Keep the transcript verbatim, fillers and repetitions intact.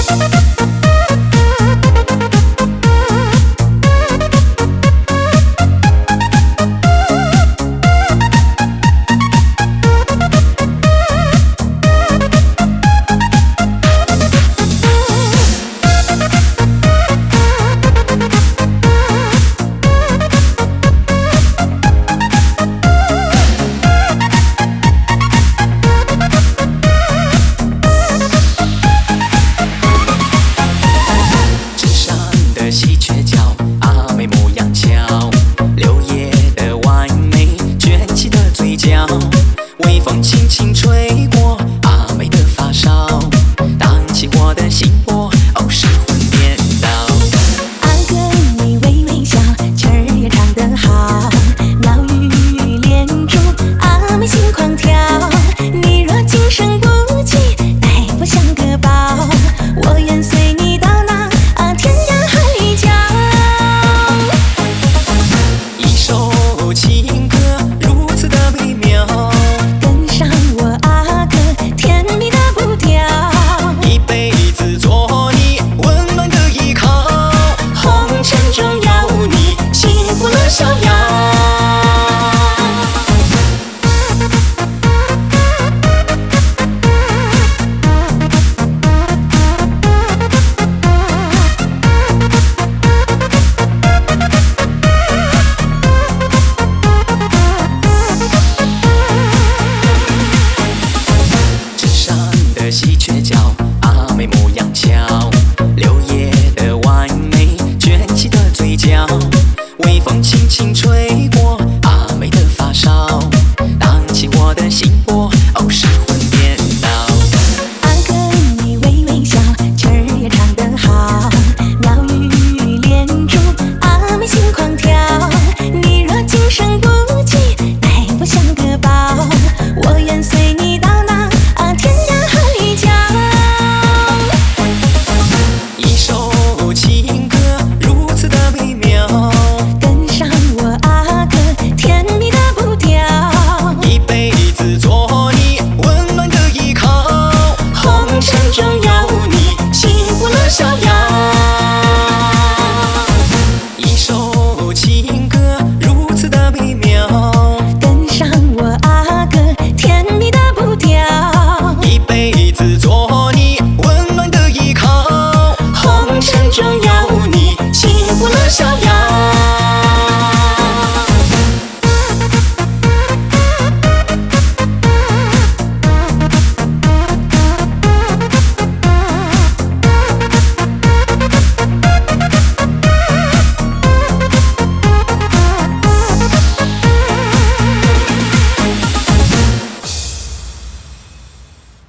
微风轻轻吹过阿妹的发梢，荡起我的心波，哦，失魂颠倒。 阿哥你微微笑，曲儿也唱得好，妙语连珠，阿妹心狂跳。你若今生不弃，待我像个宝，我愿随你到那啊天涯海角。 一首情歌如此的美妙， 跟上我阿哥甜蜜的步调， 一辈子做你温暖的依靠，红尘中有你，幸福乐逍遥。喜鹊叫，阿妹模样俏，柳叶的完美，卷起的嘴角，微风轻轻吹过阿妹的发梢，荡起我的心波。